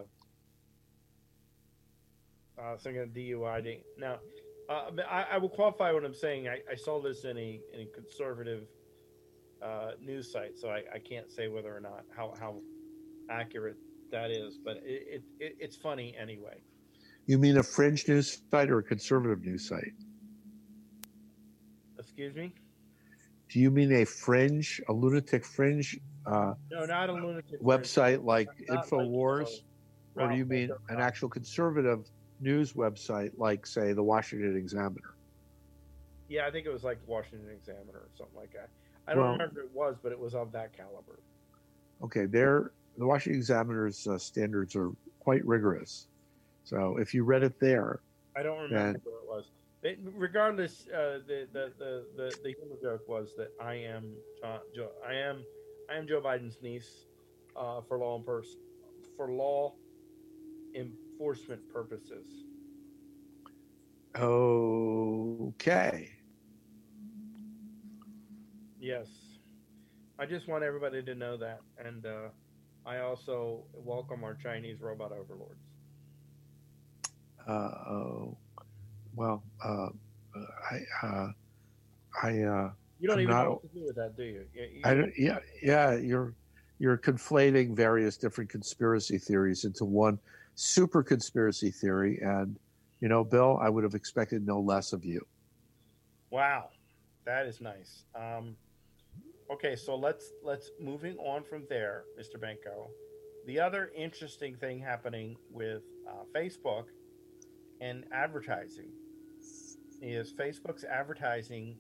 uh thinking of D U I. Didn't- Now, uh, but I, I will qualify what I'm saying. I, I saw this in a in a conservative uh, news site, so I, I can't say whether or not how how accurate that is. But it, it, it it's funny anyway. You mean a fringe news site or a conservative news site? Excuse me. Do you mean a fringe, a lunatic fringe uh, No, not a lunatic website like Not like, InfoWars, uh, or do you mean an actual conservative news website like, say, the Washington Examiner? Yeah, I think it was like Washington Examiner or something like that. I don't Well- remember what it was, but it was of that caliber. Okay, there, the Washington Examiner's uh, standards are quite rigorous. So if you read it there, I don't remember then what it was. It, regardless, uh, the, the, the, the, the humor joke was that I am uh, Joe, I am I am Joe Biden's niece uh, for law and pers- for law enforcement purposes. okay. Yes, I just want everybody to know that, and uh, I also welcome our Chinese robot overlords. Uh, oh, well, uh, I, uh, I, uh, You don't I'm even not, know what to do with that, do you? You- you- I don't, yeah, yeah, you're, you're conflating various different conspiracy theories into one super conspiracy theory. And, you know, Bill, I would have expected no less of you. Wow, that is nice. Um, okay, so let's let's moving on from there, Mister Benko. The other interesting thing happening with uh, Facebook and advertising is Facebook's advertising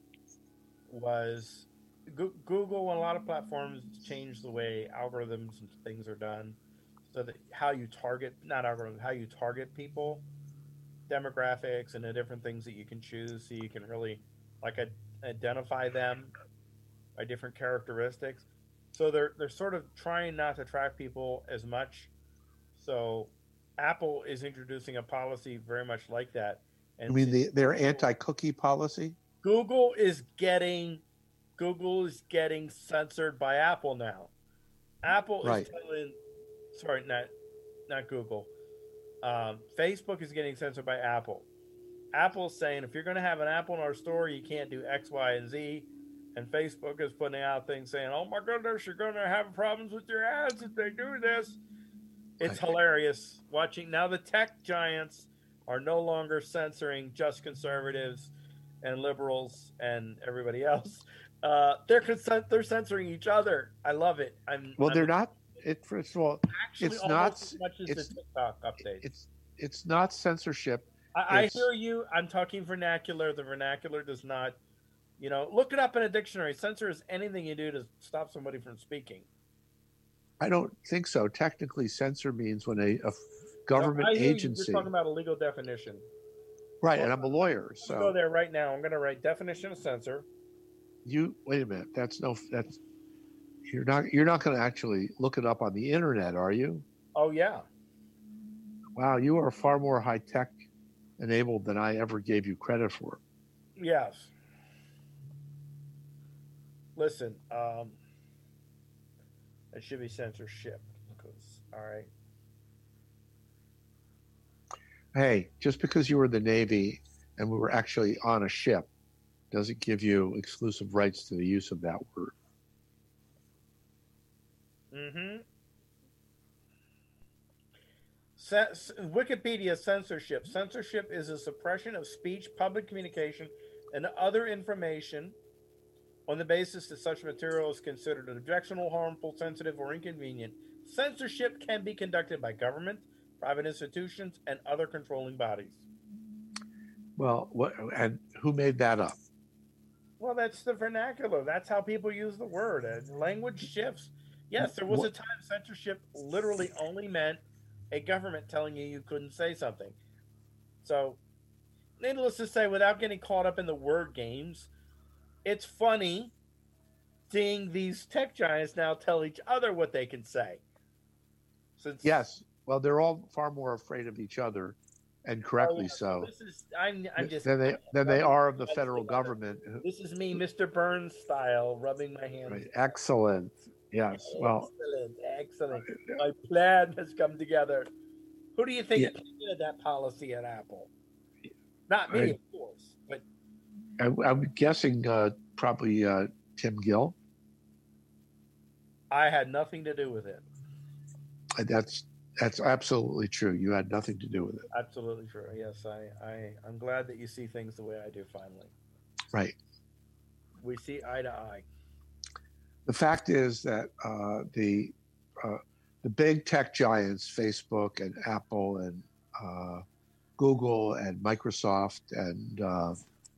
was Go- Google and a lot of platforms changed the way algorithms and things are done, so that how you target not algorithms how you target people, demographics, and the different things that you can choose, so you can really like a, identify them by different characteristics. So they're they're sort of trying not to track people as much. So Apple is introducing a policy very much like that. I And mean, the, their anti-cookie policy? Google is getting Google is getting censored by Apple now. Apple Right. is telling sorry, not not Google. Um, Facebook is getting censored by Apple. Apple's saying if you're going to have an Apple in our store, you can't do X, Y, and Z. And Facebook is putting out things saying, "Oh my goodness, you're going to have problems with your ads if they do this." It's hilarious watching now. The tech giants are no longer censoring just conservatives and liberals and everybody else. Uh, they're consent, they're censoring each other. I love it. I'm Well, I'm they're not. It first of all, actually it's almost not. as much as It's the TikTok updates. it's it's not censorship. I, I It's- hear you. I'm talking vernacular. The vernacular does not, you know, look it up in a dictionary. Censor is anything you do to stop somebody from speaking. I don't think so. Technically, censor means when a, a government No, I hear you. agency, You're talking about a legal definition. right? And I'm a lawyer, Let's go so there right now. I'm going to write definition of censor. you wait a minute. That's no. That's you're not. You're not going to actually look it up on the internet, are you? Oh yeah. Wow, you are far more high tech enabled than I ever gave you credit for. Yes. Listen, um, it should be censorship. Because, all right. Hey, just because you were in the Navy and we were actually on a ship doesn't give you exclusive rights to the use of that word. Mm-hmm. Wikipedia censorship. Censorship is a suppression of speech, public communication, and other information on the basis that such material is considered objectionable, harmful, sensitive, or inconvenient, censorship can be conducted by government, private institutions, and other controlling bodies. Well, what and who made that up? Well, that's the vernacular. That's how people use the word. And language shifts. Yes, there was a time censorship literally only meant a government telling you you couldn't say something. So, needless to say, without getting caught up in the word games, it's funny seeing these tech giants now tell each other what they can say. Since Yes. Well, they're all far more afraid of each other, and correctly Oh, so, This is I'm, I'm just than they than they are of the federal government. This is me, Mister Burns style, rubbing my hands. Right. Excellent. Yes. Well, Excellent, excellent. My plan has come together. Who do you think Yeah. implemented that policy at Apple? Not me, I- of course, but I, I'm guessing uh, probably uh, Tim Gill. I had nothing to do with it. That's that's absolutely true. You had nothing to do with it. Absolutely true. Yes, I, I, I'm glad that you see things the way I do. Finally, Right. we see eye to eye. The fact is that uh, the uh, the big tech giants, Facebook and Apple and uh, Google and Microsoft and uh,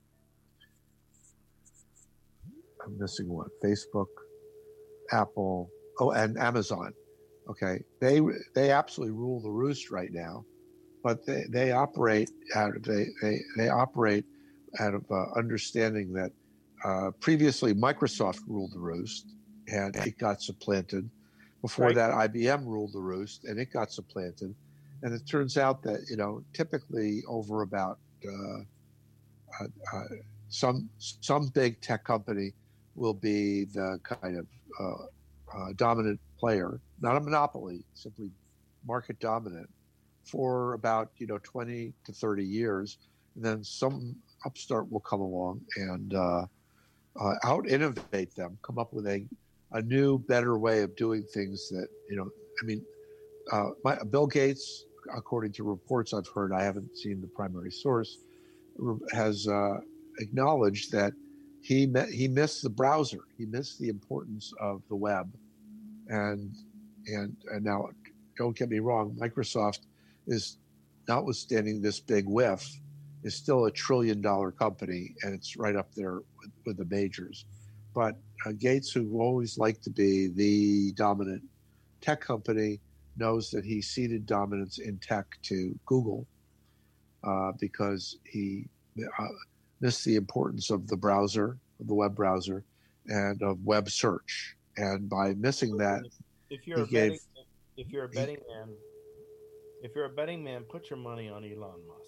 I'm missing one. Facebook, Apple, oh, and Amazon. Okay, they they absolutely rule the roost right now, but they, they operate out of they they, they operate out of uh, understanding that uh, previously Microsoft ruled the roost and it got supplanted. Before Right. that, I B M ruled the roost and it got supplanted. And it turns out that you know typically over about uh, uh, uh, some some big tech company will be the kind of uh, uh, dominant player, not a monopoly, simply market dominant for about you know twenty to thirty years, and then some upstart will come along and uh, uh, out innovate them, come up with a a new, better way of doing things that you know. I mean, uh, my, Bill Gates, according to reports I've heard, I haven't seen the primary source, has uh, acknowledged that he met, he missed the browser. He missed the importance of the web, and and and now, don't get me wrong, Microsoft is, notwithstanding this big whiff, is still a trillion dollar company, and it's right up there with, with the majors. But uh, Gates, who always liked to be the dominant tech company, knows that he ceded dominance in tech to Google uh, because he uh, missed the importance of the browser, of the web browser, and of web search. And by missing that, If you're a he gave, betting, if you're a betting man, if you're a betting man, put your money on Elon Musk.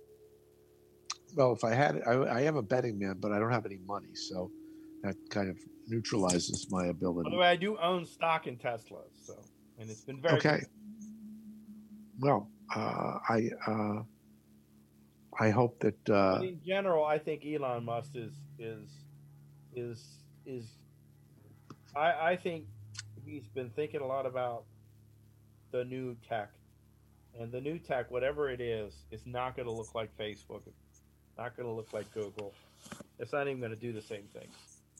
well, if I had, I, I am a betting man, but I don't have any money, so that kind of neutralizes my By ability. the way, I do own stock in Tesla, so and it's been very Okay. good. Well, uh, I uh, I hope that uh, But in general, I think Elon Musk is is is is. I I think he's been thinking a lot about the new tech, and the new tech, whatever it is, is not going to look like Facebook. It's not going to look like Google. It's not even going to do the same things.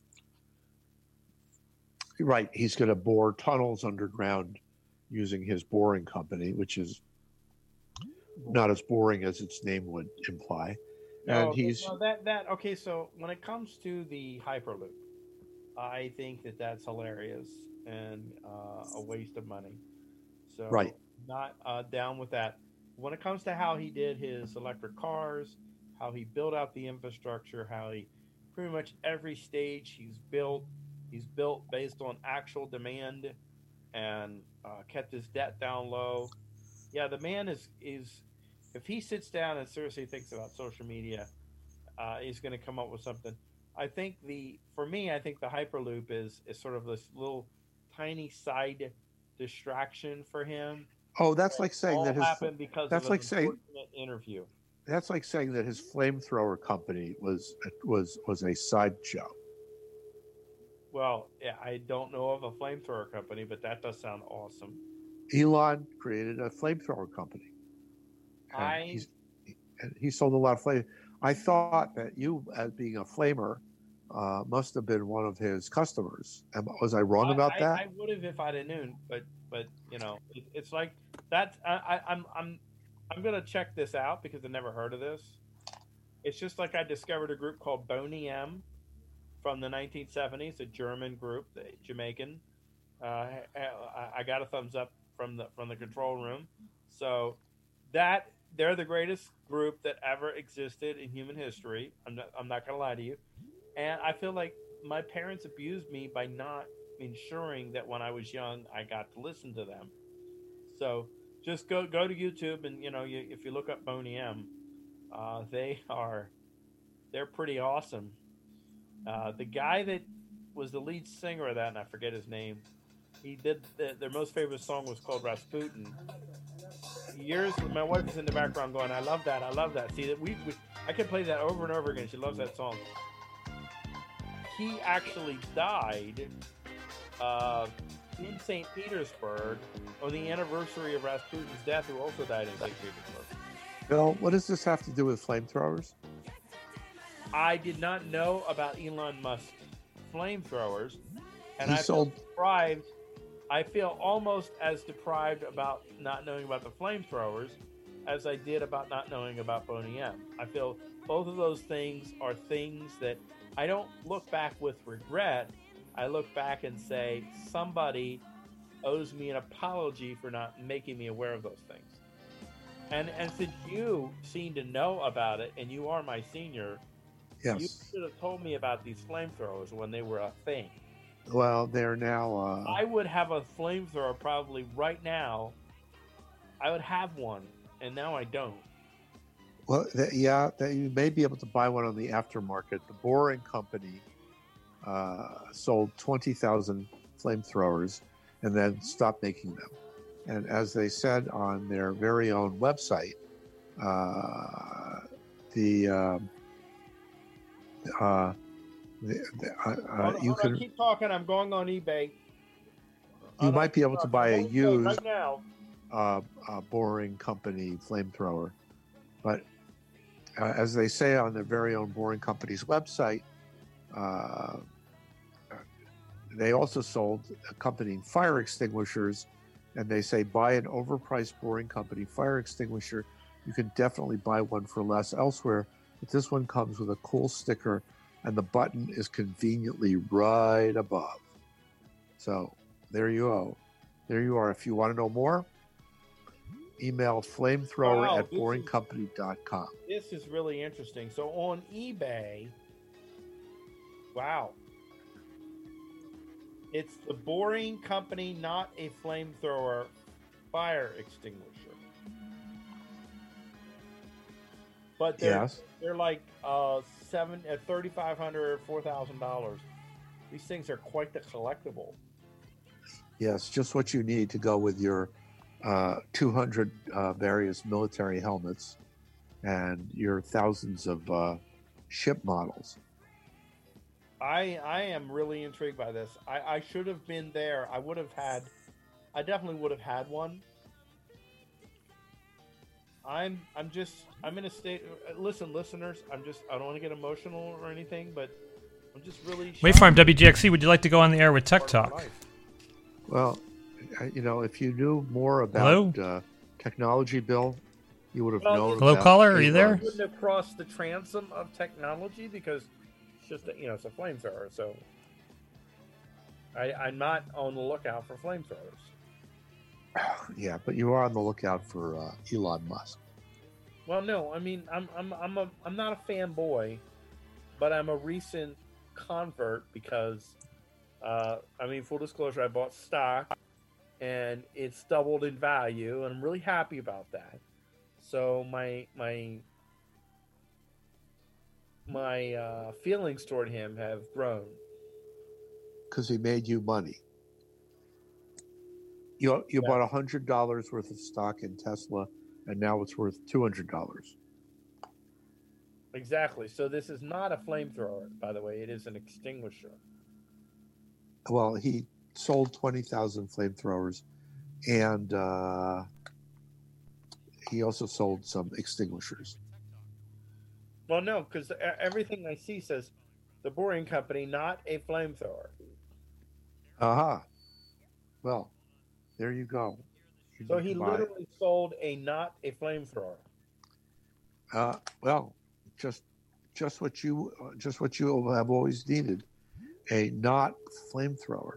right, he's going to bore tunnels underground using his boring company, which is not as boring as its name would imply. And No, he's no, that that okay. So when it comes to the Hyperloop, I think that that's hilarious and uh, a waste of money. So Right. not uh, down with that. When it comes to how he did his electric cars, how he built out the infrastructure, how he pretty much every stage he's built, he's built based on actual demand and uh, kept his debt down low. Yeah, the man is is if he sits down and seriously thinks about social media, uh, he's going to come up with something. I think the for me, I think the Hyperloop is is sort of this little tiny side distraction for him. oh, that's like saying All that his happened because that's of like an saying unfortunate interview. that's like saying that his flamethrower company was was was a sideshow. Well, yeah, I don't know of a flamethrower company, but that does sound awesome. Elon created a flamethrower company. And I he's, and he sold a lot of flame. I thought that you, as being a flamer, uh, must have been one of his customers. Am, was I wrong about I, that? I, I would have if I'd have known, but but you know, it, it's like that. I, I, I'm I'm I'm gonna check this out because I never heard of this. It's just like I discovered a group called Boney M from the nineteen seventies, a German group, the Jamaican. Uh, I, I got a thumbs up from the from the control room. So that they're the greatest group that ever existed in human history. I'm not I'm not gonna lie to you. And I feel like my parents abused me by not ensuring that when I was young, I got to listen to them. So just go go to YouTube and, you know, you, if you look up Boney M, uh, they are, they're pretty awesome. Uh, the guy that was the lead singer of that, and I forget his name, he did, the, their most favorite song was called Rasputin. Years, my wife is in the background going, I love that, I love that. See, that we, we I can play that over and over again. She loves that song. He actually died uh, in Saint Petersburg on the anniversary of Rasputin's death, who also died in Saint Petersburg. Bill, what does this have to do with flamethrowers? I did not know about Elon Musk's flamethrowers, and He I sold- feel deprived. I feel almost as deprived about not knowing about the flamethrowers as I did about not knowing about Boney M. I feel both of those things are things that I don't look back with regret. I look back and say, somebody owes me an apology for not making me aware of those things. And and since you seem to know about it, and you are my senior, Yes. you should have told me about these flamethrowers when they were a thing. Well, they're now. Uh, I would have a flamethrower probably right now. I would have one, and now I don't. Well, th- yeah, that you may be able to buy one on the aftermarket. The Boring Company uh, sold twenty thousand flamethrowers and then stopped making them. And as they said on their very own website, uh, the, um, uh, the, the uh, uh, Hold on, you hold on, can keep talking. I'm going on eBay. you might be able to buy a Hold on, used right now. uh, uh, Boring Company flamethrower, but uh, as they say on their very own Boring Company's website, uh, they also sold accompanying fire extinguishers, and they say buy an overpriced Boring Company fire extinguisher. You can definitely buy one for less elsewhere, but this one comes with a cool sticker, and the button is conveniently right above. So there you go. There you are. If you want to know more, email flamethrower Wow, at this boring is- company dot com. This is really interesting. So on eBay, wow. It's the Boring Company, not a flamethrower fire extinguisher. But they're, Yes. they're like uh, seven, uh, thirty-five hundred dollars, four thousand dollars. These things are quite the collectible. Yes, just what you need to go with your uh, two hundred uh, various military helmets and your thousands of uh, ship models. I I am really intrigued by this. I, I should have been there. I would have had, I definitely would have had one. I'm I'm just I'm in a state. Listen, listeners, I'm just I don't want to get emotional or anything, but I'm just really. Waveform W G X C, would you like to go on the air with Tech Talk? Well, I- you know, if you knew more about uh, technology, Bill, you would have Well, known. Hello, about caller, are you there? Elon's. Wouldn't have crossed the transom of technology because it's just a, you know it's a flamethrower. So I I'm not on the lookout for flamethrowers. Yeah, but you are on the lookout for uh, Elon Musk. Well, no, I mean, I'm I'm I'm a I'm not a fanboy, but I'm a recent convert because, uh, I mean, full disclosure, I bought stock, and it's doubled in value, and I'm really happy about that. So my my my uh, feelings toward him have grown. Because he made you money. You you bought a hundred dollars worth of stock in Tesla, and now it's worth two hundred dollars. Exactly. So this is not a flamethrower, by the way. It is an extinguisher. Well, he sold twenty thousand flamethrowers, and uh, he also sold some extinguishers. Well, no, because everything I see says the Boring Company, not a flamethrower. Aha. Uh-huh. Well, there you go. You so he buy. literally sold a not a flamethrower. Uh, well, just just what you just what you have always needed, a not flamethrower.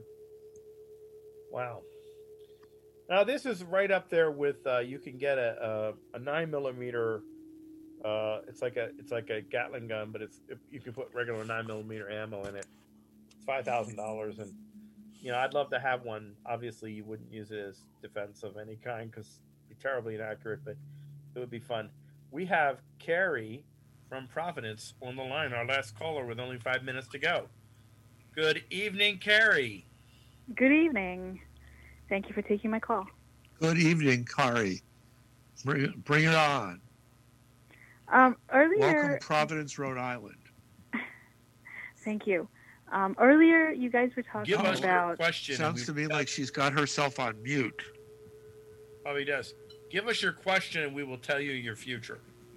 Wow. Now this is right up there with uh, you can get a a, a nine millimeter. Uh, it's like a it's like a Gatling gun, but it's you can put regular nine millimeter ammo in it. It's five thousand dollars, and you know I'd love to have one. Obviously, you wouldn't use it as defense of any kind because it'd be terribly inaccurate, but it would be fun. We have Carrie from Providence on the line, our last caller with only five minutes to go. Good evening, Carrie. Good evening. Thank you for taking my call. Good evening, Carrie. Bring, bring it on. Um, earlier, welcome, Providence, Rhode Island. Thank you. Um, earlier, you guys were talking Give us about. Your question. Sounds to me like she's got herself on mute. Probably does. Give us your question, and we will tell you your future.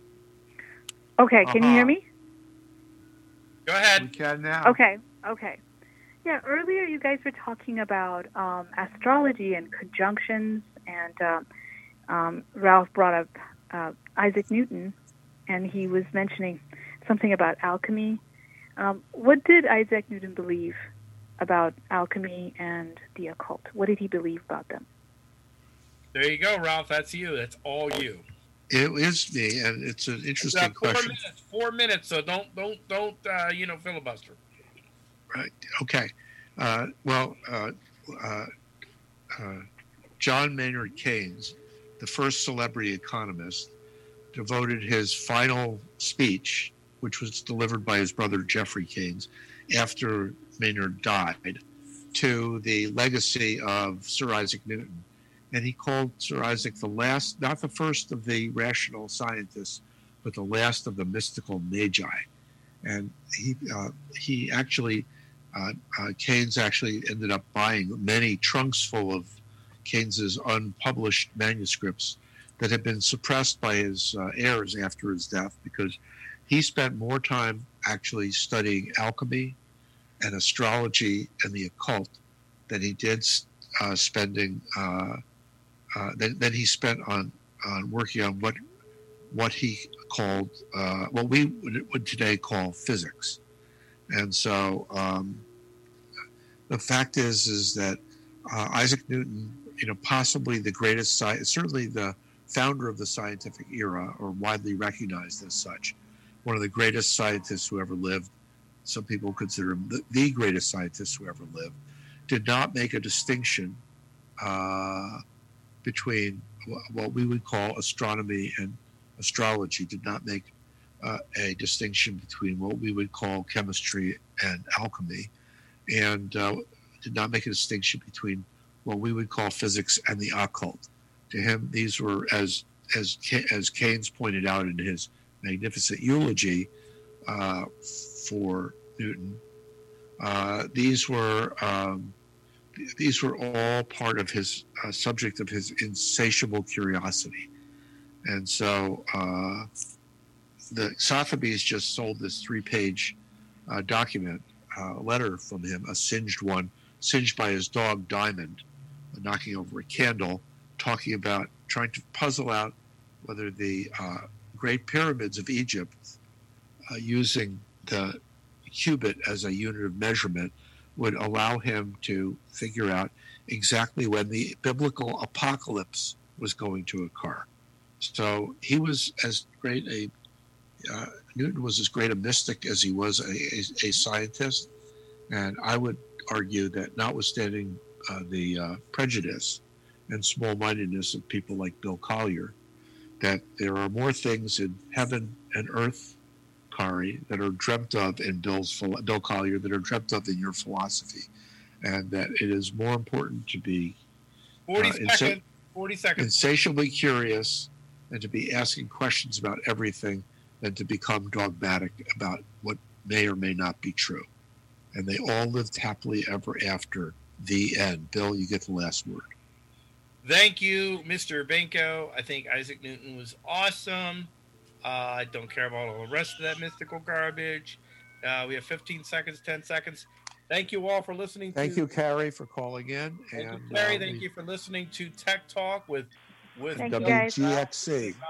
Okay, can uh-huh. you hear me? Go ahead. We can now. Okay, okay. Yeah, earlier you guys were talking about um, astrology and conjunctions, and um, um, Ralph brought up uh, Isaac Newton, and he was mentioning something about alchemy. Um, what did Isaac Newton believe about alchemy and the occult? What did he believe about them? There you go, Ralph. That's you. That's all you. It is me, and it's an interesting it's four question. Minutes, four minutes, so don't, don't, don't, uh, you know, filibuster. Right. Okay. Uh, well, uh, uh, uh, John Maynard Keynes, the first celebrity economist, devoted his final speech, which was delivered by his brother Jeffrey Keynes after Maynard died, to the legacy of Sir Isaac Newton. And he called Sir Isaac the last, not the first of the rational scientists, but the last of the mystical magi. And he uh, he actually, uh, uh, Keynes actually ended up buying many trunks full of Keynes's unpublished manuscripts that had been suppressed by his uh, heirs after his death, because he spent more time actually studying alchemy and astrology and the occult than he did uh, spending uh, uh, than, than he spent on on working on what what he called uh, what we would, would today call physics. And so um, the fact is is that uh, Isaac Newton, you know, possibly the greatest sci- certainly the founder of the scientific era, or widely recognized as such, one of the greatest scientists who ever lived. Some people consider him the, the greatest scientist who ever lived. Did not make a distinction uh, between what we would call astronomy and astrology. Did not make uh, a distinction between what we would call chemistry and alchemy, and uh, did not make a distinction between what we would call physics and the occult. To him, these were, as as as Keynes pointed out in his magnificent eulogy uh, for Newton, uh, these were um, these were all part of his uh, subject of his insatiable curiosity. And so uh, the Sotheby's just sold this three-page uh, document, uh, letter from him, a singed one, singed by his dog Diamond, uh, knocking over a candle, talking about trying to puzzle out whether the uh, Great Pyramids of Egypt, uh, using the cubit as a unit of measurement, would allow him to figure out exactly when the biblical apocalypse was going to occur. So he was as great a, uh, Newton was as great a mystic as he was a, a, a scientist. And I would argue that notwithstanding uh, the uh, prejudice and small-mindedness of people like Bill Collier, that there are more things in heaven and earth, Kari, that are dreamt of in Bill's Bill Collier, that are dreamt of in your philosophy, and that it is more important to be forty uh, seconds. insa- Forty seconds. insatiably curious and to be asking questions about everything than to become dogmatic about what may or may not be true. And they all lived happily ever after. The end. Bill, you get the last word. Thank you, Mister Benko. I think Isaac Newton was awesome. Uh, I don't care about all the rest of that mystical garbage. Uh, we have fifteen seconds, ten seconds. Thank you all for listening. Thank to, you, Carrie, for calling in. Thank and you, Carrie. uh, Thank we- you for listening to Tech Talk with with W G X C.